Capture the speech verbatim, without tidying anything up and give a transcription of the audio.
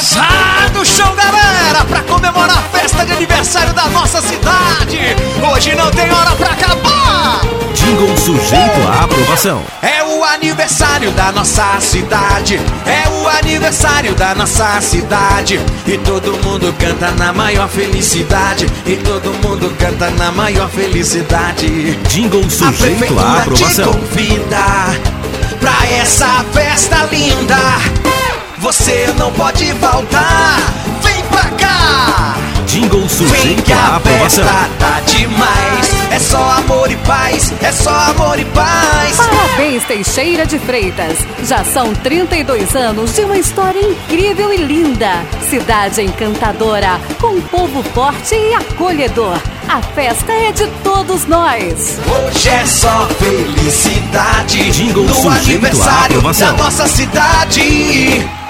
Pesado show, galera, pra comemorar a festa de aniversário da nossa cidade. Hoje não tem hora pra acabar. Jingle sujeito à aprovação. É o aniversário da nossa cidade. É o aniversário da nossa cidade. E todo mundo canta na maior felicidade. E todo mundo canta na maior felicidade. Jingle sujeito à A aprovação. te convida pra essa festa linda. Você não pode faltar. Vem pra cá. Jingle Vem sujeito que à a aprovação. festa tá demais. É só amor e paz. É só amor e paz. Parabéns, Teixeira de Freitas. Já são trinta e dois anos de uma história incrível e linda. Cidade encantadora, com povo forte e acolhedor. A festa é de todos nós. Hoje é só felicidade. Jingle no sujeito à aniversário aprovação. da nossa cidade.